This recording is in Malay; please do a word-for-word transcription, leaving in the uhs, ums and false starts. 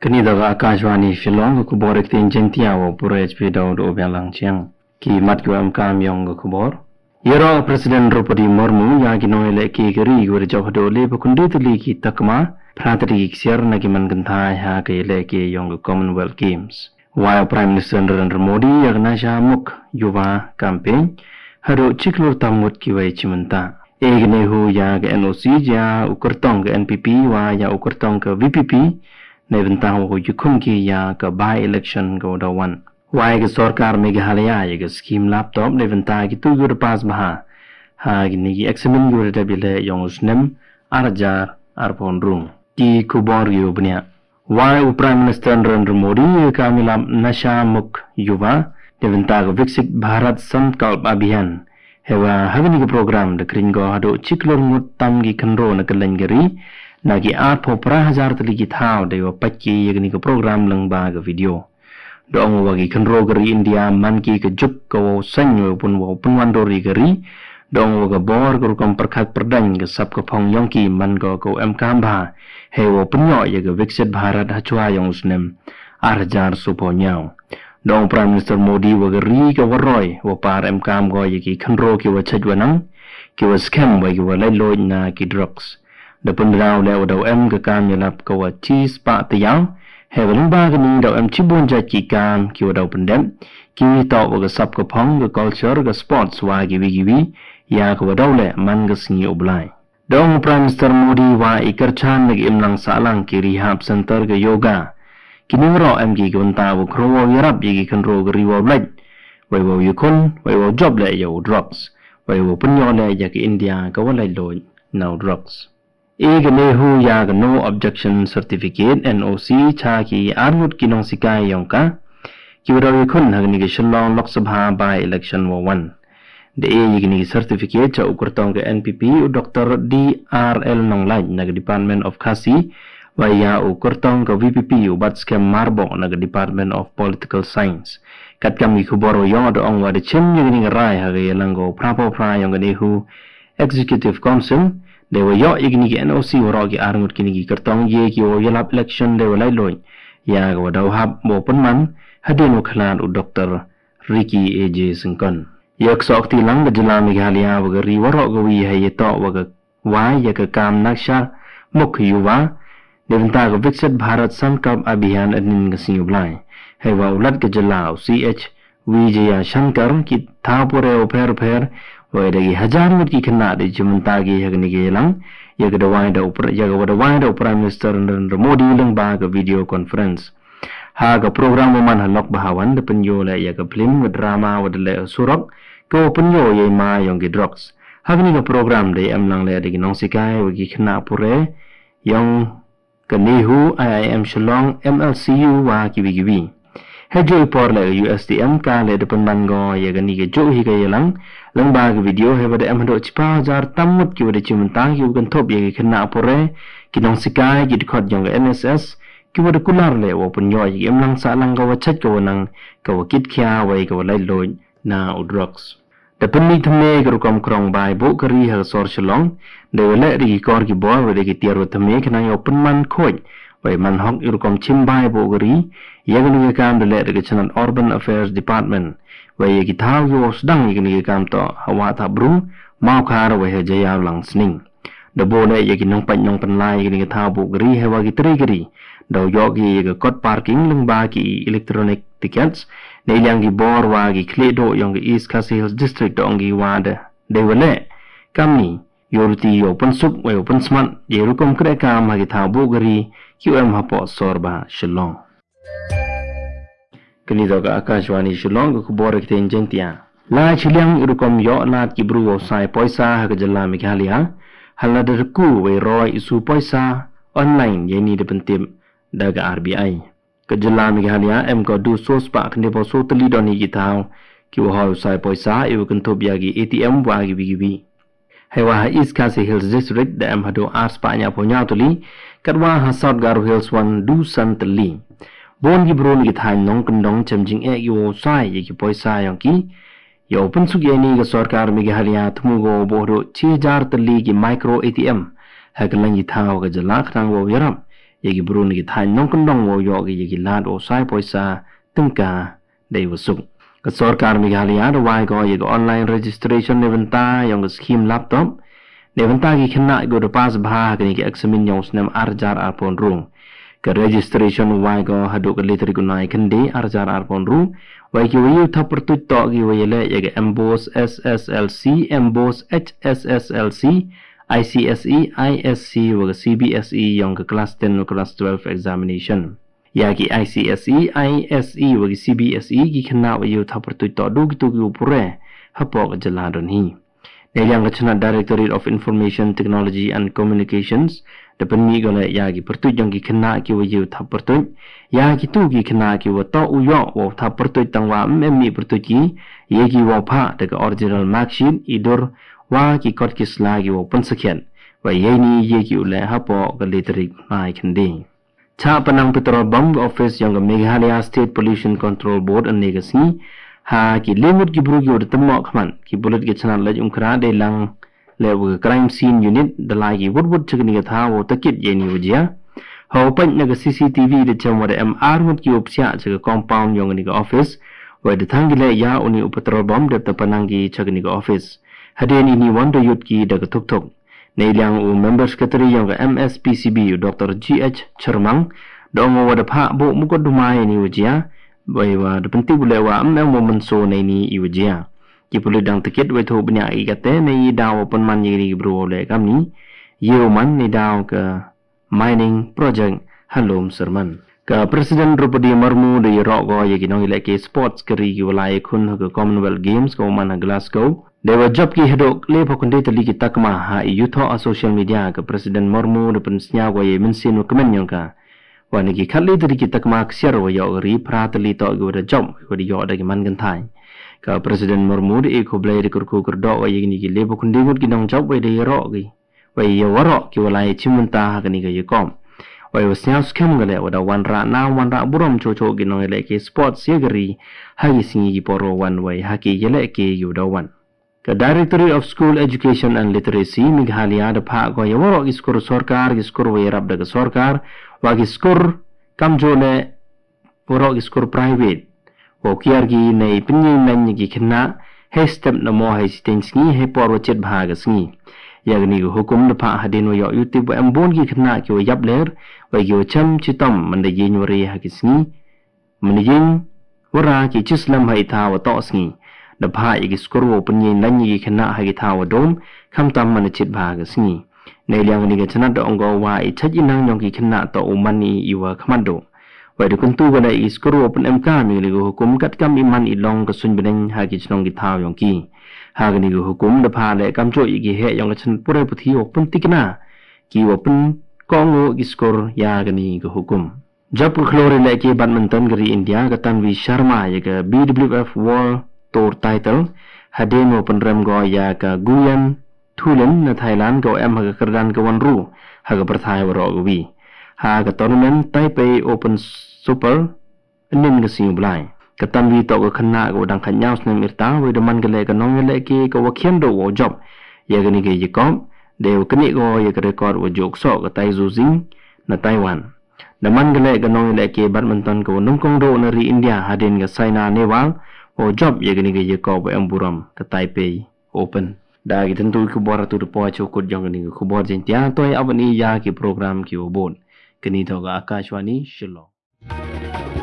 Kini daga Akashwani Shillong ko kubor ektin jentia wo pura H P Daud obialang chiang ki mat ko am kam yong ko kubor yero President Draupadi Murmu ya ki no ele ki gari go job do le bukundi tuli ki takma pratri xier na ki man gantha ha ke le ki yong Commonwealth Games while Prime Minister Narendra Modi yagna sha muk yuva campaign haro chiklur tamut ki wai chimanta egne hu ya ke N O C ya ukurtong ke N P P wa ya ukurtong ke V P Pในบรรดาหัวยุคมกียากับ by election ก็ดาวันวายกับสรการเมกาฮาลยากับสกีมแล็ปท็อปในบรรดากิตุยุรปาสมหาหากินกีเอ็กซ์มินยูรเดบิเลยองสเนมอาร์จาร์อาร์พอนรุงกีคูบอร์ยูบเนียวายอุปรามินิสเตอร์นเรนดร์โมดีกามิลามนาชามุกยูวาในบรรดากับวิกสิตภารัตสันกัลปอาบิฮันเฮว่าฮับนิกโปรแกรมเดคริงโกฮัดชิคลงมุตตัมกีคันโรนักเลงกรีNagi art po pra hazar tali ki thao dewa pacchi yagni ka program lang ba ga video. Doong wagi kanro gari India man ki ka juk ka wo sanyo pun wo pun wandori gari. Doong waga bor ka rukam perkhat perdang ka sap ka pong yong ki man ka ko em kam ba. He wo punyo yaga Viksit Bharat hachwa yong usnem arjar supo nyaw. Doong Prime Minister Modi waga ri ka waroy wo par em kam go yagi kanro ki wa chajwanang ki wa scam wa ki wa layloj na ki drugs. Dapun rau leo dau em ke kam yalap kawa cheese pa tiyang hewan ba ke ning dau em cibun jaji kam kiwa dau pendem ki to wa ke sap ke pong ke culture ke sports wa giwi giwi ya kawa dau le man ke singi oblai dong Prime Minister Modi wa ikar chan lagi imlang salang ki rehab center ke yoga kini ro em ki gunta wa kro yarap yi kan ro ke riwa blaj wai wa yukun wai wa job le yo drugs wai wa punyo le ya ke India ka wa lai lo now drugs एक नेहू याग no objection certificate N O C छा की आर्मुट की नों सिकाय योंका की वडोरी खुन हगनी के शिलोंग लोकसभा बाय इलेक्शन वो वन दे ए यगनी की सर्टिफिकेट चा उकरतों के N P P doctor D R L Nonglaj नग डिपार्टमेंट ऑफ खासी वया उकरतों का V P P उबाट्स के मारबो नग डिपार्टमेंट ऑफ पॉलिटिकल साइंस कटकम की खुबरो यों दो ओंग वादे चिम यगनी राय हगे यलंगो प्रापो प्रा योंग नेहू executive council Dewa yo igni ki N O C waro ki arngut kini ki kartong ye ki wo yalap election dewa lai loy ya ga wadaw hab bo penman hadenu khalan u Doctor Ricky A J Singkon yak sok ti lang gajala Meghalaya wa ri waro ga wi hay to wa ga wa ya ka kam naksha muk yuwa devanta ga Viksit Bharat Sankap Abhiyan adnin ga singublai hay wa ulat gajala C H Vijaya Shankar ki thapure o pher pher Wai dagi hajar mut ki kena di jumenta gi hagni ge lang ya ga dawai da upra ya ga dawai da Prime Minister Narendra Modi lang ba ga video conference ha ga program man halok bahawan de penyo la ya ga film wa drama wa de surak ko penyo ye ma yong gi drugs hagni ga program de am lang le de nong sikai wa gi kena pure yong ga nehu I I M Shillong M L C U wa ki bi gi bi Hejui por le U S D M ka le depan mango ya ga ni ga jo hi ga yelang lang ba ga video he bade am do chipa jar tamut ki bade chimunta ki gan thop ye ga khna pore ki nong sikai ki khot jong N S S ki bade kular le wo punyo yi em lang sa lang ga wa chat ko nang ka wa kit khya wai ka lai loy na u drugs depan ni thme ga kom krong bai bo ka ri ha sor Shillong de le ri kor ki bo wa de ki tiar wa thme khna yo pun man khoj wai man hok ur kom chim bai bo ga ri Yagni ke kam de le de Channel Urban Affairs Department wai ye ki thau yo sdang yagni ke kam to hawa tha brum mau khar wai he jaya lang sning de bo le ye ki nong pan nong pan lai yagni ke thau bu gri he wa ki tri gri do yo ki ye kot parking lung ba ki electronic tickets ne yang ki bor wa ki kle do yong ki East Khasi Hills District ong ki wa de de wale kam ni yorti yo pan sup wai pan smart ye rukom kre kam ha ki thau bu gri Q M ha po sorba Shillong Kini doga Akashwani Shillong ko kubor ki ten jentia la chiliang irukom yo lat ki bru sai poisa ha ga jalla Meghalaya hala de ku we roi isu poisa online ye ni de pentim daga R B I ka jalla Meghalaya em ko du sos pa kne bo so tali doni ki taw ki wo hol sai poisa e wo kan thop ya ki A T M wa gi bi bi hewa East Khasi Hills District da em hado ars pa nya po nya tuli katwa ha South Garo Hills one du san tali Bon gi bron gi than nong kandong chamjing e yo sai ye ki poisa yang ki yo pun su ge ni ga sarkar Meghalaya thmu go bo ro six thousand tali ki micro A T M ha ga lang gi thaw ga jala khrang wo yaram yagi buru ni thai nong kondong wo yo gi yagi lad o sai poisa tungka dei wasuk ka sarkar Meghalaya da wai go yagi online registration neventa yang scheme laptop neventa gi khna go da pas bha ga ni ki examin yong snam arjar arpon rung ka registration wai go hadu ka litri gunai khandi arjar arpon rung wai ki wi tha pertu to gi wi le yagi emboss S S L C emboss H S S L C I C S E, I S C wa C B S E yang ke kelas ten wa kelas twelve examination. Ya ki I C S E, I S E wa C B S E ki kena wa yu tha pertu to du ki tu ki upure hapok jaladon hi. Ne yang kena Directorate of Information Technology and Communications depan mi gole ya ki pertu yang ki kena ki wa yu tha pertu ya ki tu ki kena ki wa to u yo wa tha pertu tang wa m mi pertu ki ye ki wa pha de original mark sheet idur wa ki kot ki slagi wo pun sakyan wa ye ni ye ki ule hapo ka litrik mai khandi cha panang petrol bomb office yang Meghalaya State Pollution Control Board an negasi ha ki limit ki bru yo de mo khman ki bullet ki chana laj umkra de lang level crime scene unit de lai ki wud wud chigni ka tha wo takit ye ni wajia ho pan na C C T V de chama de M R mut ki opsya cha compound yang ni ka office wa de thangile ya uni petrol bomb de panang ki chagni ka office Hadian ini wanda yut ki daga tuk tuk. Nailang u member secretary yang ke M S P C B Doctor G H Chermang dong wada pak bo mukot dumai ni wajia bai wa de penting boleh wa amang momen so nei ni i wajia. Ki perlu dang tikit wai thu banyak i kate nei daw pun man ni bro le kam ni. Yeu man ni daw ke mining project Halom Serman. Ka Presiden Drupadi Murmu de rok go ye kinong ile ke sports keri ki walai khun ke Commonwealth Games ko man Glasgow. Dewa job ki hedok le pokondai tali kita kema ha yutho a social media ke Presiden Murmu de pensnya go ye mensin no kemen yang ka. Wa ni ki khatli tali kita kema ksiar wa yo ri pra tali to go de job go di yo da ki man gan thai. Ka Presiden Murmu de ko blai de kur ku kur do wa ye ni ki le pokondai ngut ki nong job wa de ro ki. Wa ye wa ro ki walai chimunta ha ka ni ka ye kom. Wa yo snya skem gale wa da wan ra na wan ra burom cho cho ki nong le ki sports ye gari ha ki singi ki poro wan wa ha ki ye le ki yu da wan. Ka Directorate of School Education and Literacy Meghalaya da pha go yawro iskor sarkar iskor we rab da sarkar wa iskor kamjo le woro iskor private wo kiar gi nei pinyin nan gi khna he step na mo he steng sngi he por chet bha ga sngi yagni go hukum da pha hadin wo yo youtube am bon gi khna ki wo yap ler wa gi cham chitom man da yin wori ha gi sngi man yin wara ki chislam hai tha wa to sngi da pha igi skor wo punyi nan yi khna ha gi thaw dom kham tam man chit bha ga sngi nei liang ni ga chana do ngo wa i chaji nang yong ki khna to umani i wa khmando wa de kun tu ga i skor wo pun mk mi li go hukum kat kam iman i long ka sun beneng ha gi chnong gi thaw yong ki ha ga ni go hukum da pha le kam cho i gi he yong ga chan pure puthi wo pun tikna ki wo pun ko ngo gi skor ya ga ni go hukum jab khlore le ki badminton gari India ga Tanvi Sharma ya ga B W F World Tour title hadin wo penrem go ya ka Guyan Thulen na Thailand go em ha kerdan ka wanru ha ga perthai waro wi ha ga tournament Taipei Open Super nin ga sing blai ka Tanvi to ga khna go dang khanyao snem irta we de man ga le ka nong le ki ka wa khen do wo job ya ga ni ge yikom de ka ni go ya ka record wo jok so ga Tai Zu Jing na Taiwan na man ga le ka nong le ki badminton ko nong kong do na ri India hadin ga Saina Nehwal o job ye gani ge ko ba amburam ka Taipei Open da gi tentu ku bora tu po cho ko jong ni ku bor jin tia toy abani ya ki program ki obon kini to ga Akashwani Shillong